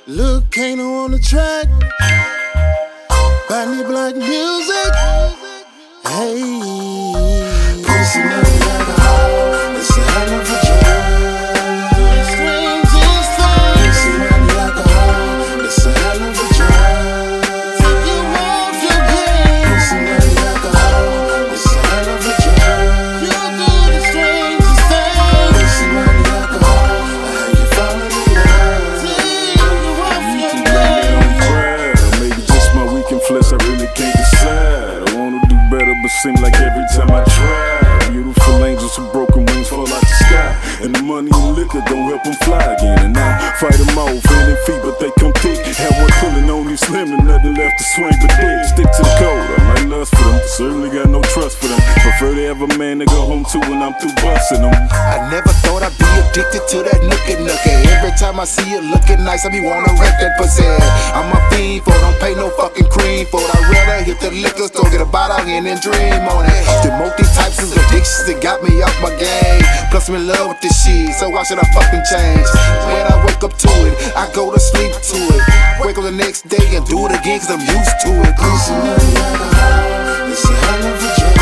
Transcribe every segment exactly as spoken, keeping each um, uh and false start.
Luke Kano on the track. Bunny Black music. Hey. Pussy money alcohol. It's a hell of a drug. Strangest thing. Pussy money alcohol. It's a hell of a drug. Take you off your game. Pussy money alcohol. It's a hell of a drug. You do the strangest thing. Pussy money alcohol. I have you falling in love. Take you off your game. Maybe just my weekend flesh, I really can't decide. I wanna do better, but seem like every time I try, beautiful angels with broken wings fall out the sky, and the money and liquor don't help them fly again. And I fight them off, feeling feet, but they come thick. Have one pulling on these slim and nothing left to swing but dick. Stick to the code, I might lust for them, certainly got no trust for them. Prefer to have a man to go home to when I'm through busting them. I never thought I'd be addicted to that nookie nookie. Every time I see it looking nice, I be wanna wreck that pussy. I'm a fiend for it, don't pay no fucking cream for it. I'd rather hit the liquor store, get a bottle in and dream on it. The multi-types of addictions that got me off my game. Plus I'm in love with this shit, so why should I fucking change? When I wake up to it, I go to sleep to it. Wake up the next day and do it again cause I'm used to it. Pussy money alcohol, it's a hell of a drug.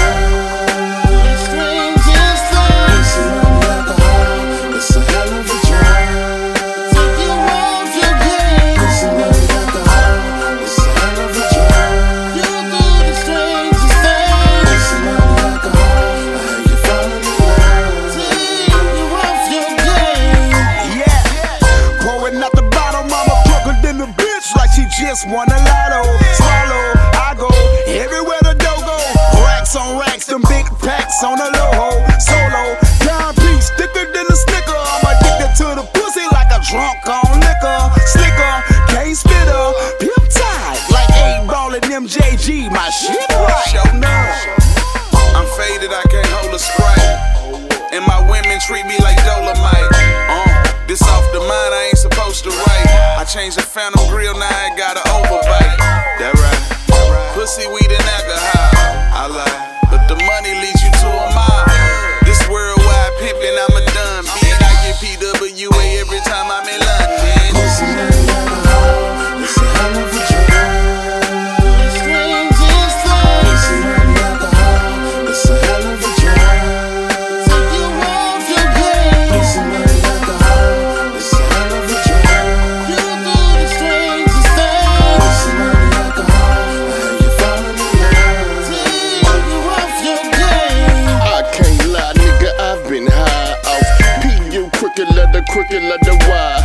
Strangest thing. Pussy money alcohol, it's a hell of a drug. Take you off your game. Pussy money alcohol, it's a hell of a drug. You do the strangest thing. Pussy money alcohol, I have you falling in love. Take you off your game. Yeah, pouring out the bottle, mama drunker than the bitch, like she just won a lotto. Swallow, I go everywhere the dough go. Racks on racks, them big packs on the low ho. Solo, dime piece, thicker than a snicker. I'm addicted to the pussy like a drunk on liquor. Slicker, can't spit her, pimp tight like eight ball and M J G. My shit right. Show nerve. I'm faded, I can't hold a sprite. And my women treat me like Dolomite. Uh, this off the mind, I ain't supposed to write. I changed the Phantom grill, now I got an overbite. That right. Pussy, weed, and alcohol. I lie, but the money leads you to a mile. This worldwide pimpin', I'm a done beat. I get P W A every time I'm in London. Pussy money alcohol, it's a hell of a drug. Strangest thing. Pussy money alcohol, it's a hell of a drug. Take you off your game. Pussy money alcohol, it's a hell of a drug. You do the strangest thing. Pussy money alcohol, I have you falling in love. Take you off your game. I can't lie, nigga, I've been high off P U, crooked letter, crooked letter Y.